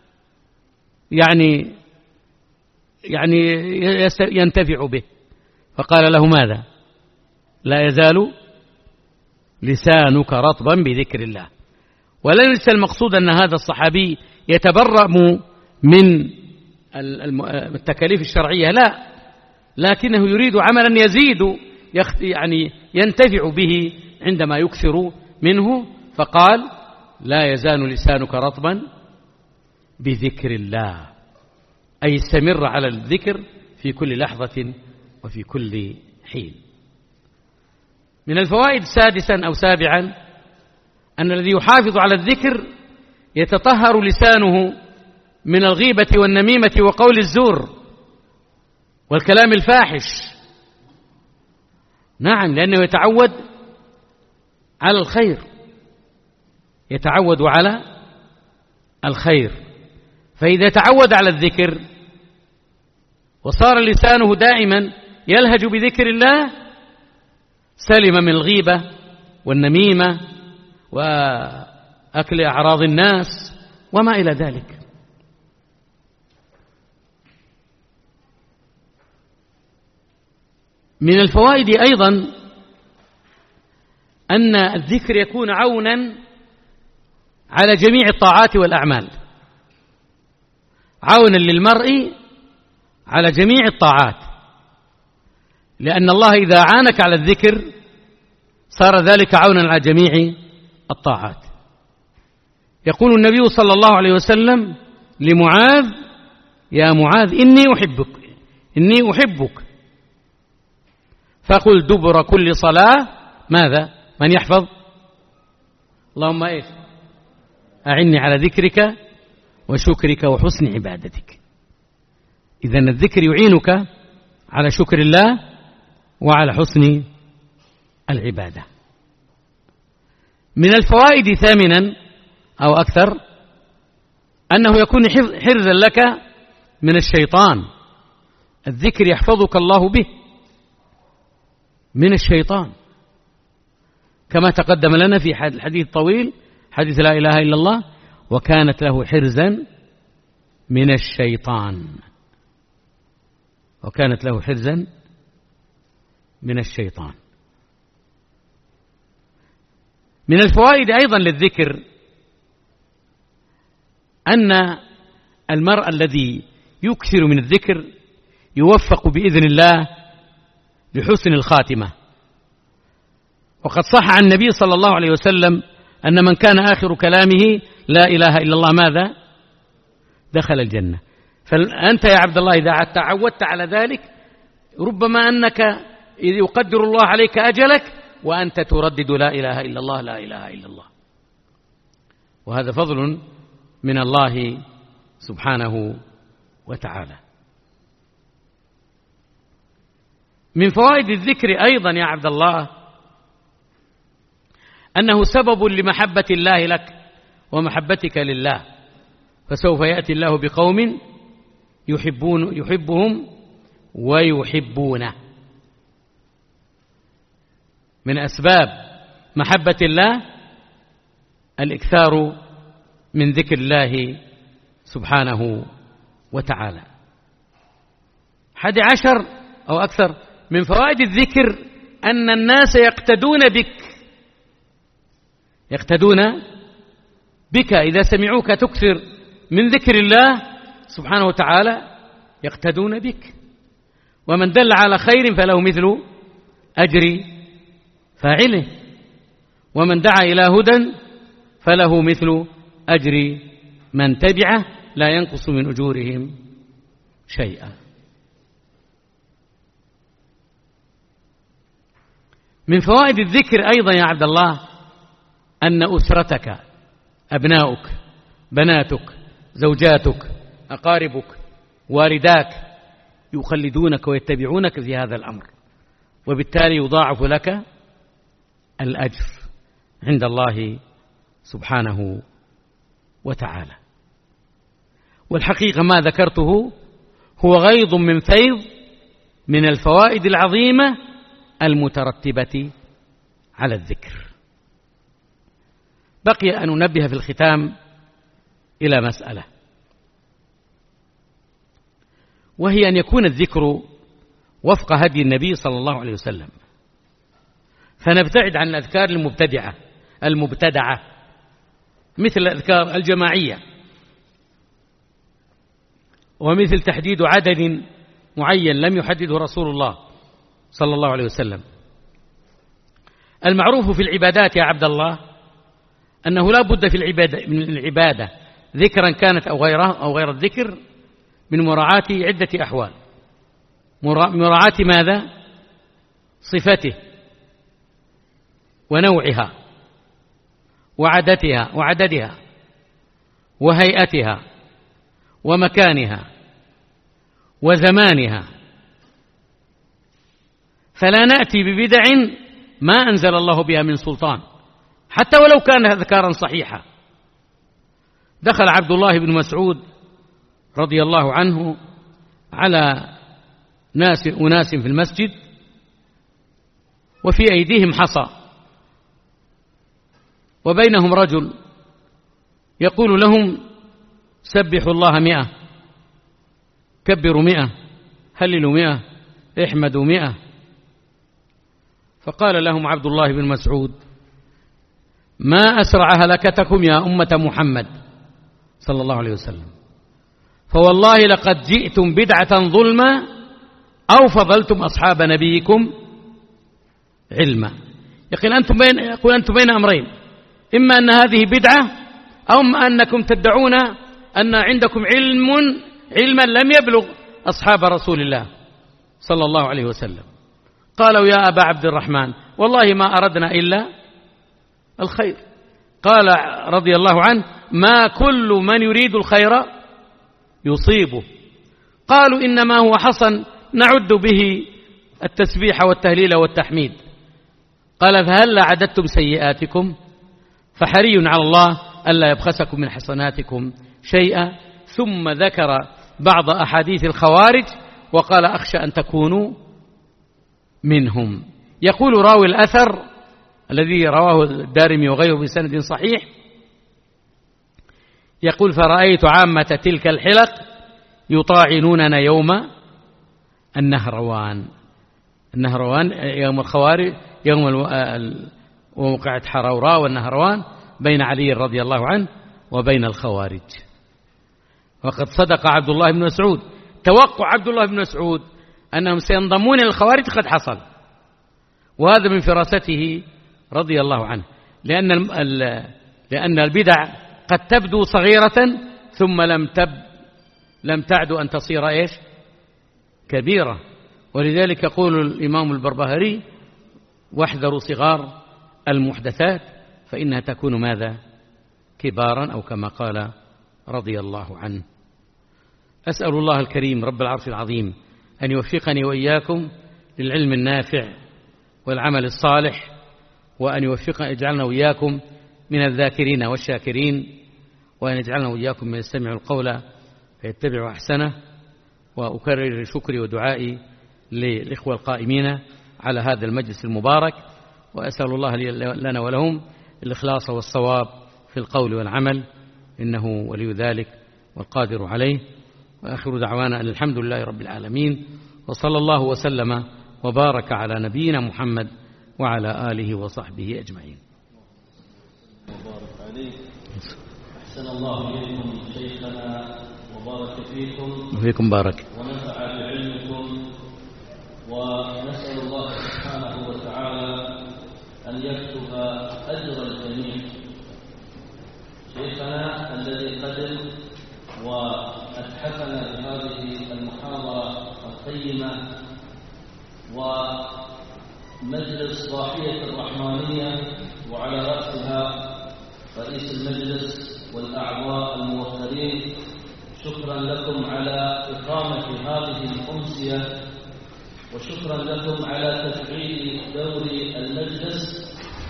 يعني يعني ينتفع به. فقال له: ماذا؟ لا يزال لسانك رطبا بذكر الله. وليس المقصود أن هذا الصحابي يتبرأ من التكاليف الشرعية، لا، لكنه يريد عملا يزيد يعني ينتفع به عندما يكثر منه، فقال: لا يزال لسانك رطبا بذكر الله، أي استمر على الذكر في كل لحظة وفي كل حين. من الفوائد سادسا أو سابعا أن الذي يحافظ على الذكر يتطهر لسانه من الغيبة والنميمة وقول الزور والكلام الفاحش. نعم، لأنه يتعود على الخير، يتعود على الخير. فإذا تعود على الذكر وصار لسانه دائما يلهج بذكر الله سلم من الغيبة والنميمة وأكل أعراض الناس وما إلى ذلك. من الفوائد أيضا أن الذكر يكون عونا على جميع الطاعات والأعمال، عونا للمرء على جميع الطاعات، لأن الله إذا عانك على الذكر صار ذلك عونا على جميع الطاعات. يقول النبي صلى الله عليه وسلم لمعاذ: يا معاذ إني أحبك إني أحبك فقل دبر كل صلاة ماذا؟ من يحفظ؟ اللهم إيش؟ أعني على ذكرك وشكرك وحسن عبادتك. إذن الذكر يعينك على شكر الله وعلى حسن العبادة. من الفوائد ثامنا أو أكثر، أنه يكون حرزا لك من الشيطان. الذكر يحفظك الله به من الشيطان، كما تقدم لنا في الحديث الطويل، حديث لا إله إلا الله: وكانت له حرزا من الشيطان. وكانت له حرزا من الشيطان. من الفوائد أيضا للذكر أن المرء الذي يكثر من الذكر يوفق بإذن الله لحسن الخاتمة. وقد صح عن النبي صلى الله عليه وسلم أن من كان آخر كلامه لا إله إلا الله ماذا؟ دخل الجنة. فأنت يا عبد الله إذا تعودت على ذلك، ربما أنك يقدر الله عليك أجلك وأنت تردد لا إله إلا الله لا إله إلا الله. وهذا فضل من الله سبحانه وتعالى. من فوائد الذكر أيضا يا عبد الله أنه سبب لمحبة الله لك ومحبتك لله، فسوف يأتي الله بقوم يحبون يحبهم ويحبونه. من أسباب محبة الله الإكثار من ذكر الله سبحانه وتعالى. حادي عشر أو أكثر من فوائد الذكر أن الناس يقتدون بك، يقتدون بك إذا سمعوك تكثر من ذكر الله سبحانه وتعالى يقتدون بك. ومن دل على خير فله مثل أجر فاعله، ومن دعا إلى هدى فله مثل أجر من تبعه لا ينقص من أجورهم شيئا. من فوائد الذكر أيضا يا عبد الله أن أسرتك، أبناؤك، بناتك، زوجاتك، أقاربك، والداك يخلدونك ويتبعونك في هذا الأمر، وبالتالي يضاعف لك الأجر عند الله سبحانه وتعالى. والحقيقة ما ذكرته هو غيض من فيض من الفوائد العظيمة المترتبة على الذكر. بقي أن ننبه في الختام إلى مسألة، وهي أن يكون الذكر وفق هدي النبي صلى الله عليه وسلم، فنبتعد عن الأذكار المبتدعة المبتدعة مثل الأذكار الجماعية، ومثل تحديد عدد معين لم يحدده رسول الله صلى الله عليه وسلم. المعروف في العبادات يا عبد الله أنه لا بد في العبادة من العبادة ذكرا كانت أو غيرها أو غير الذكر من مراعاة عدة أحوال. مراعاة ماذا؟ صفته ونوعها وعدتها وعددها وهيئتها ومكانها وزمانها، فلا نأتي ببدع ما أنزل الله بها من سلطان حتى ولو كان أذكارا صحيحة. دخل عبد الله بن مسعود رضي الله عنه على ناس أناس في المسجد وفي أيديهم حصى، وبينهم رجل يقول لهم: سبحوا الله مئة، كبروا مئة، هللوا مئة، احمدوا مئة. فقال لهم عبد الله بن مسعود: ما أسرع هلكتكم يا أمة محمد صلى الله عليه وسلم، فوالله لقد جئتم بدعة ظلما أو فضلتم أصحاب نبيكم علما. يقول أنتم بين, يقول أنتم بين أمرين، إما أن هذه بدعة أو أنكم تدعون أن عندكم علم علما لم يبلغ أصحاب رسول الله صلى الله عليه وسلم. قالوا: يا أبا عبد الرحمن والله ما أردنا إلا الخير. قال رضي الله عنه: ما كل من يريد الخير يصيبه. قالوا: إنما هو حصن نعد به التسبيح والتهليل والتحميد. قال: فهل عددتم سيئاتكم؟ فحري على الله ألا يبخسكم من حسناتكم شيئا، ثم ذكر بعض أحاديث الخوارج وقال أخشى أن تكونوا منهم. يقول راوي الأثر الذي رواه الدارمي وغيره بسند صحيح، يقول فرأيت عامة تلك الحلق يطاعنوننا يوم النهروان. النهروان يوم الخوارج، يوم وموقعة حروراء والنهروان بين علي رضي الله عنه وبين الخوارج. وقد صدق عبد الله بن مسعود، توقع عبد الله بن مسعود أنهم سينضمون إلى الخوارج قد حصل، وهذا من فراسته رضي الله عنه، لأن لأن البدع قد تبدو صغيرة ثم لم تب لم تعد أن تصير إيش كبيرة. ولذلك يقول الإمام البربهاري واحذروا صغار المحدثات فإنها تكون ماذا كبارا، أو كما قال رضي الله عنه. أسأل الله الكريم رب العرش العظيم أن يوفقني وإياكم للعلم النافع والعمل الصالح، وأن يوفقنا يجعلنا وإياكم من الذاكرين والشاكرين، وأن يجعلنا وإياكم من يستمع القول فيتبع أحسنه. وأكرر شكري ودعائي للإخوة القائمين على هذا المجلس المبارك، وأسأل الله لنا ولهم الإخلاص والصواب في القول والعمل، إنه ولي ذلك والقادر عليه. وآخر دعوانا أن الحمد لله رب العالمين، وصلى الله وسلم وبارك على نبينا محمد وعلى آله وصحبه أجمعين. وبارك عليك. أحسن الله إليكم شيخنا وبارك فيكم وفيكم بارك ونفع بعلمكم، ونسأل الله سبحانه وتعالى أن يكتب أجر الجميع. شيخنا الذي قدم وأتحفنا بهذه المحاضرة القيمة ومجلس ضاحية الرحمانية، وعلى رأسها رئيس المجلس والأعضاء الموقرين، شكرا لكم على إقامة هذه الأمسية، وشكرا لكم على تفعيل دور المجلس،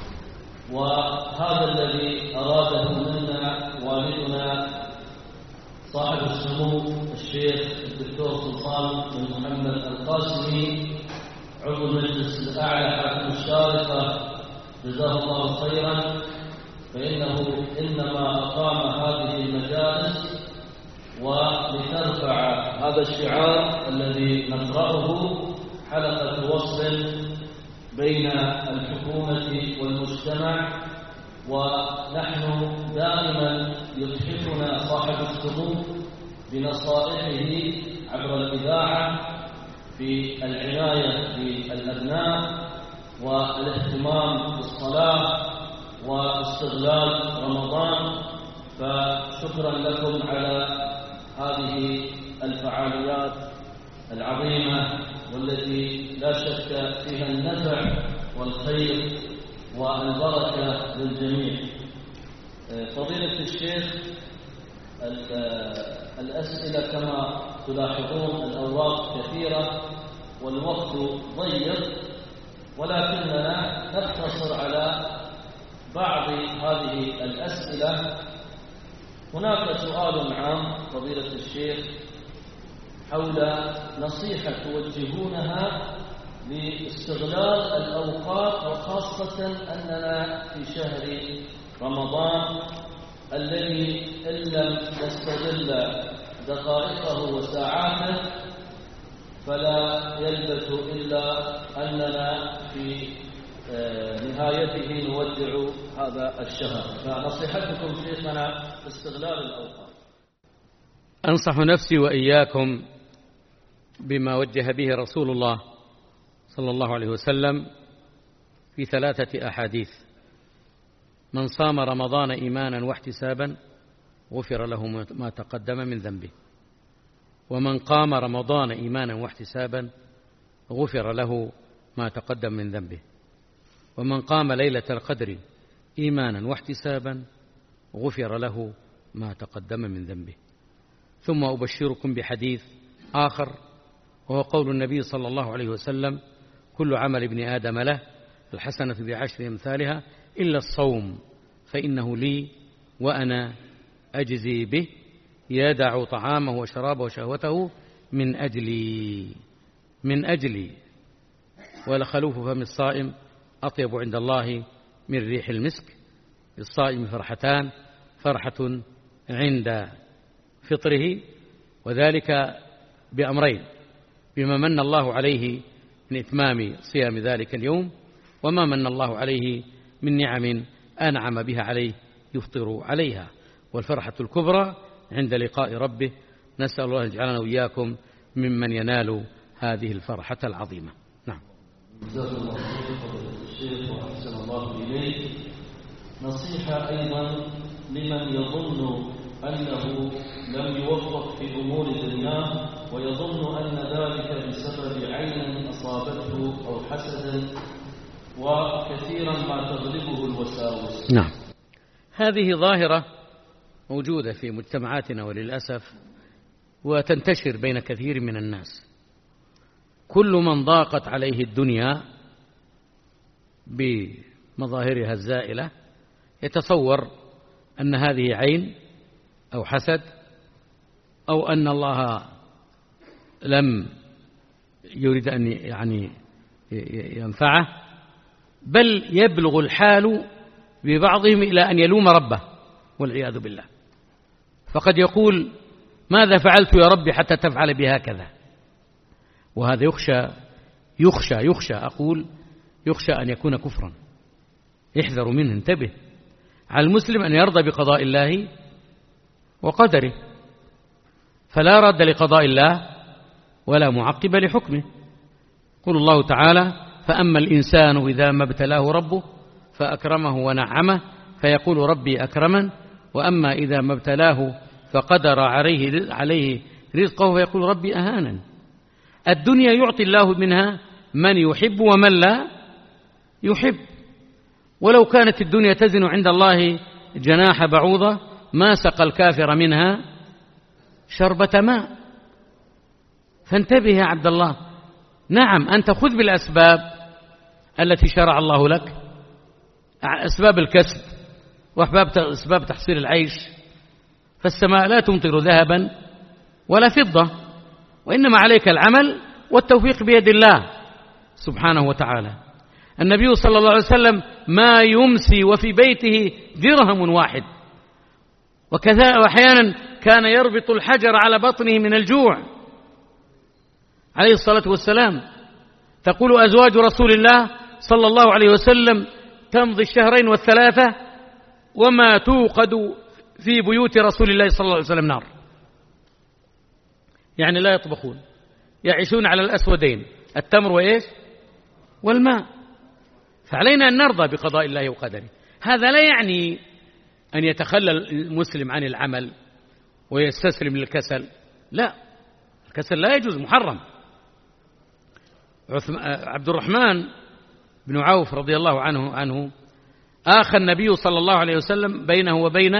وهذا الذي أراده منا والدنا صاحب السمو الشيخ الدكتور سلطان بن محمد القاسمي عضو المجلس الأعلى حاكم الشارقة، جزاه الله خيرا، فإنه إنما أقام هذه المجالس ولترفع هذا الشعار الذي نقرأه، حلقة وصل بين الحكومة والمجتمع. ونحن دائما يتحفنا صاحب السمو بنصائحه عبر الإذاعة في العناية بالأبناء والاهتمام بالصلاة واستغلال رمضان، فشكرا لكم على هذه الفعاليات العظيمة والتي لا شك فيها النفع والخير والبركة للجميع. فضيلة الشيخ، الأسئلة كما تلاحظون الأوراق كثيرة والوقت ضيق، ولكننا نقتصر على بعض هذه الأسئلة. هناك سؤال عام فضيلة الشيخ حول نصيحة توجهونها لاستغلال الأوقات، وخاصة أننا في شهر رمضان الذي إن لم نستغل دقائقه وساعاته فلا يلبث إلا أننا في نهايته نودع هذا الشهر. فنصيحتكم شيخنا في استغلال الأوقات. أنصح نفسي وإياكم بما وجه به رسول الله صلى الله عليه وسلم في ثلاثة أحاديث: من صام رمضان إيمانا واحتسابا غفر له ما تقدم من ذنبه، ومن قام رمضان إيمانا واحتسابا غفر له ما تقدم من ذنبه، ومن قام ليلة القدر إيمانا واحتسابا غفر له ما تقدم من ذنبه. ثم أبشركم بحديث آخر، وهو قول النبي صلى الله عليه وسلم: كل عمل ابن آدم له الحسنة بعشر أمثالها إلا الصوم فإنه لي وأنا أجزي به، يدع طعامه وشرابه وشهوته من أجلي من أجلي ولخلوف فم الصائم أطيب عند الله من ريح المسك. للصائم فرحتان: فرحة عند فطره، وذلك بأمرين: بما من الله عليه من إتمام صيام ذلك اليوم، وما من الله عليه من نعم أنعم بها عليه يفطر عليها. والفرحة الكبرى عند لقاء ربه. نسأل الله أن يجعلنا وإياكم ممن ينال هذه الفرحة العظيمة. نعم. جزاك الله خير فضيلة الشيخ وأحسن الله إليك. نصيحة أيضا لمن يظن أنه لم يوفق في أمور دنياه ويظن أن ذلك بسبب عين أصابته أو حسد، وكثيرا ما تغلبه الوساوس. نعم، هذه ظاهرة موجودة في مجتمعاتنا وللأسف، وتنتشر بين كثير من الناس. كل من ضاقت عليه الدنيا بمظاهرها الزائلة يتصور أن هذه عين أو حسد، أو أن الله لم يريد أن يعني ينفعه، بل يبلغ الحال ببعضهم إلى أن يلوم ربه والعياذ بالله. فقد يقول: ماذا فعلت يا ربي حتى تفعل بهكذا؟ وهذا يخشى يخشى يخشى أقول يخشى أن يكون كفرا. احذروا منه، انتبه. على المسلم أن يرضى بقضاء الله وقدره، فلا رد لقضاء الله ولا معقب لحكمه. يقول الله تعالى: فأما الإنسان إذا ما ابتلاه ربه فأكرمه ونعمه فيقول ربي أكرمن، وأما إذا ما ابتلاه فقدر عليه عليه رزقه فيقول ربي أهانن. الدنيا يعطي الله منها من يحب ومن لا يحب، ولو كانت الدنيا تزن عند الله جناح بعوضة ما سقى الكافر منها شربة ماء. فانتبه يا عبد الله. نعم، أنت خذ بالأسباب التي شرع الله لك، أسباب الكسب وأسباب تحصيل العيش، فالسماء لا تمطر ذهبا ولا فضة، وإنما عليك العمل والتوفيق بيد الله سبحانه وتعالى. النبي صلى الله عليه وسلم ما يمسي وفي بيته درهم واحد، وكذا وأحيانا كان يربط الحجر على بطنه من الجوع عليه الصلاة والسلام. تقول أزواج رسول الله صلى الله عليه وسلم: تمضي الشهرين والثلاثة وما توقد في بيوت رسول الله صلى الله عليه وسلم نار. يعني لا يطبخون، يعيشون على الأسودين، التمر وإيش والماء. فعلينا أن نرضى بقضاء الله وقدره. هذا لا يعني أن يتخلى المسلم عن العمل ويستسلم للكسل، لا، الكسل لا يجوز، محرم. عبد الرحمن بن عوف رضي الله عنه عنه آخى النبي صلى الله عليه وسلم بينه وبين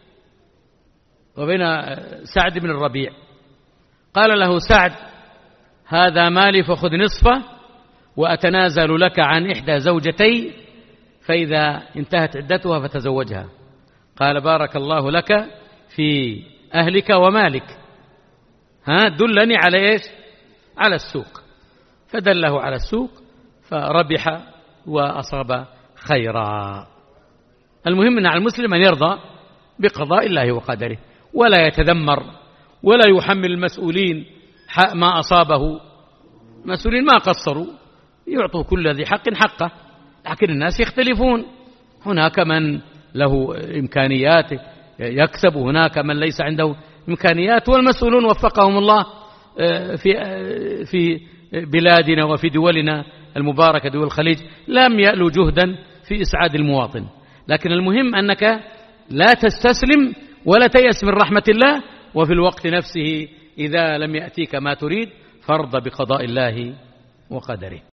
وبين سعد بن الربيع. قال له سعد: هذا مالي فخذ نصفه وأتنازل لك عن إحدى زوجتي، فإذا انتهت عدتها فتزوجها. قال: بارك الله لك في أهلك ومالك، ها دلني على إيش؟ على السوق. فدله على السوق فربح وأصاب خيرا. المهم أن على المسلم أن يرضى بقضاء الله وقدره، ولا يتذمر ولا يحمل المسؤولين ما أصابه. المسؤولين ما قصروا، يعطوا كل ذي حق حقه، لكن الناس يختلفون. هناك من له إمكانيات يكسب، هناك من ليس عنده إمكانيات، والمسؤولون وفقهم الله في في بلادنا وفي دولنا المباركة دول الخليج لم يألوا جهدا في إسعاد المواطن. لكن المهم أنك لا تستسلم ولا تيأس من رحمة الله، وفي الوقت نفسه إذا لم يأتيك ما تريد فارض بقضاء الله وقدره.